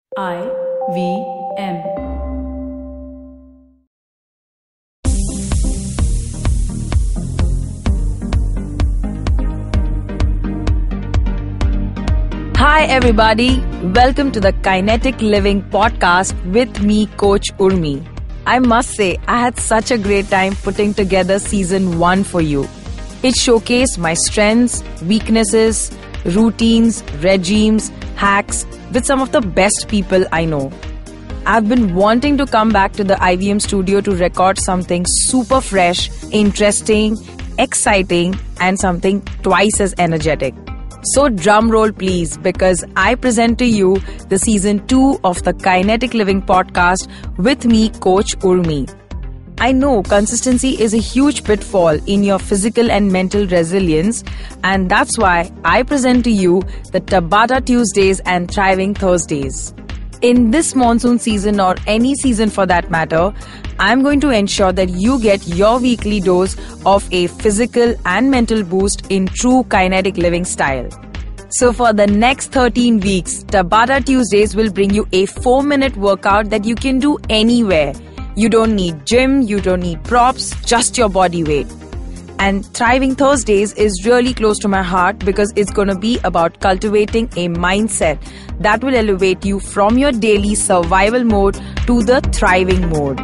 IVM. Hi everybody, welcome to the Kinetic Living podcast with me, Coach Urmi. I must say, I had such a great time putting together season 1 for you. It showcased my strengths, weaknesses, routines, regimes, hacks with some of the best people I know. I've been wanting to come back to the IVM studio to record something super fresh, interesting, exciting, and something twice as energetic. So drum roll please, because I present to you the season 2 of the Kinetic Living podcast with me, Coach Urmi. I know consistency is a huge pitfall in your physical and mental resilience, and that's why I present to you the Tabata Tuesdays and Thriving Thursdays. In this monsoon season, or any season for that matter, I'm going to ensure that you get your weekly dose of a physical and mental boost in true kinetic living style. So for the next 13 weeks, Tabata Tuesdays will bring you a 4-minute workout that you can do anywhere. You don't need gym, you don't need props, just your body weight. And Thriving Thursdays is really close to my heart because it's going to be about cultivating a mindset that will elevate you from your daily survival mode to the thriving mode.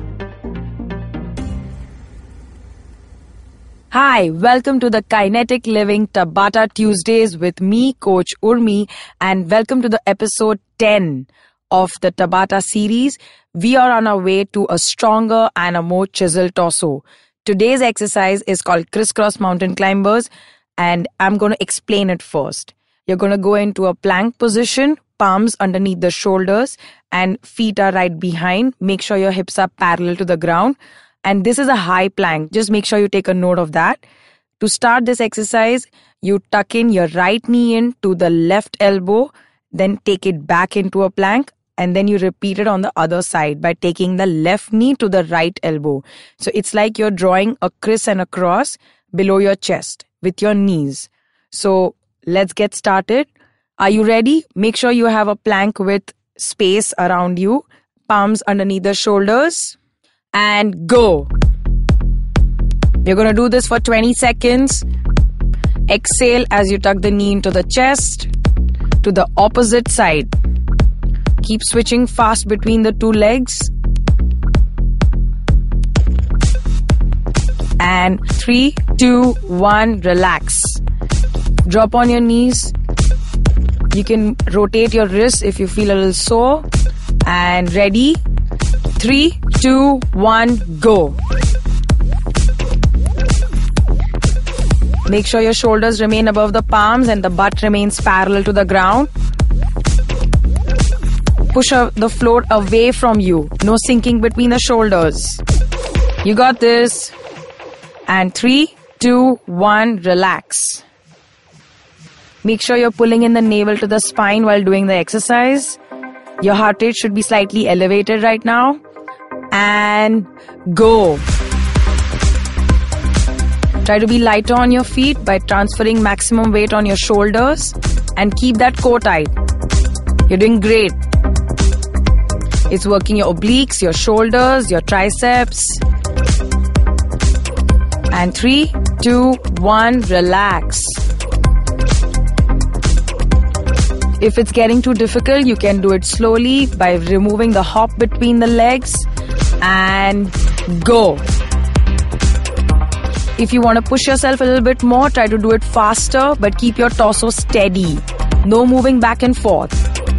Hi, welcome to the Kinetic Living Tabata Tuesdays with me, Coach Urmi, and welcome to the episode 10 of the Tabata series. We are on our way to a stronger and a more chiseled torso. Today's exercise is called Crisscross Mountain Climbers, and I'm going to explain it first. You're going to go into a plank position, palms underneath the shoulders, and feet are right behind. Make sure your hips are parallel to the ground. And this is a high plank. Just make sure you take a note of that. To start this exercise, you tuck in your right knee into the left elbow, then take it back into a plank, and then you repeat it on the other side by taking the left knee to the right elbow. So it's like you're drawing a criss and a cross below your chest with your knees. So let's get started. Are you ready? Make sure you have a plank with space around you, palms underneath the shoulders, and go. You're going to do this for 20 seconds. Exhale as you tuck the knee into the chest to the opposite side. Keep switching fast between the two legs. And 3, 2, 1, relax. Drop on your knees. You can rotate your wrists if you feel a little sore. And ready? 3, 2, 1, go. Make sure your shoulders remain above the palms and the butt remains parallel to the ground. Push the floor away from you. No sinking between the shoulders. You got this. And 3, 2, 1, relax. Make sure you're pulling in the navel to the spine while doing the exercise. Your heart rate should be slightly elevated right now. And go. Try to be lighter on your feet by transferring maximum weight on your shoulders. And keep that core tight. You're doing great. It's working your obliques, your shoulders, your triceps. And 3, 2, 1, relax. If it's getting too difficult, you can do it slowly by removing the hop between the legs. And go. If you want to push yourself a little bit more, try to do it faster, but keep your torso steady. No moving back and forth.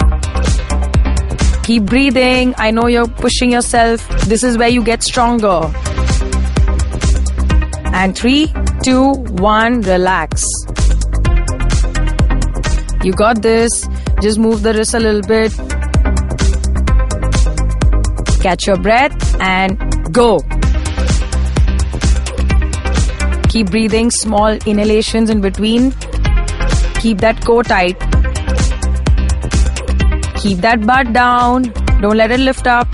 Keep breathing. I know you're pushing yourself. This is where you get stronger. And 3, 2, 1, relax. You got this. Just move the wrist a little bit. Catch your breath and go. Keep breathing, small inhalations in between. Keep that core tight. Keep that butt down. Don't let it lift up.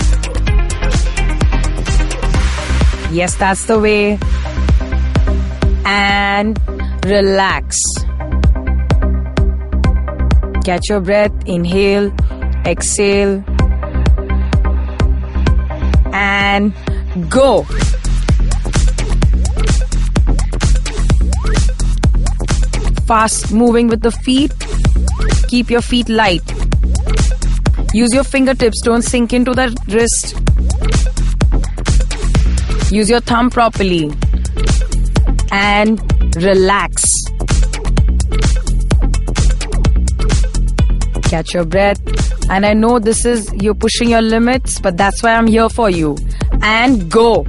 Yes, that's the way. And relax. Catch your breath. Inhale. Exhale. And go. Fast moving with the feet. Keep your feet light. Use your fingertips, don't sink into the wrist. Use your thumb properly. And relax. Catch your breath. And I know you're pushing your limits, but that's why I'm here for you. And go.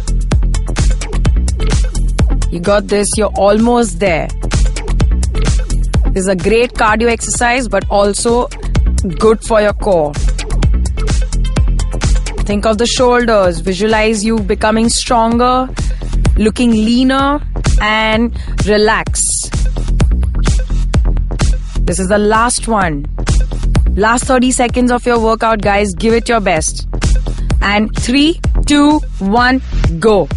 You got this, you're almost there. This is a great cardio exercise, but also good for your core. Think of the shoulders. Visualize you becoming stronger, looking leaner, and relax. This is the last one. Last 30 seconds of your workout, guys. Give it your best. And 3, 2, 1, go.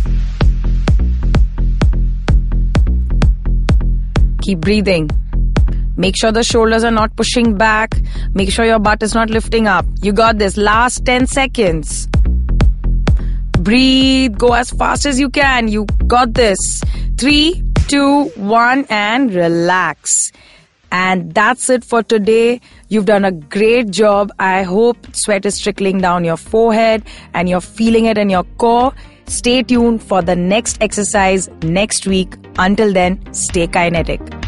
Keep breathing. Make sure the shoulders are not pushing back. Make sure your butt is not lifting up. You got this. Last 10 seconds. Breathe. Go as fast as you can. You got this. 3, 2, 1, and relax. And that's it for today. You've done a great job. I hope sweat is trickling down your forehead and you're feeling it in your core. Stay tuned for the next exercise next week. Until then, stay kinetic.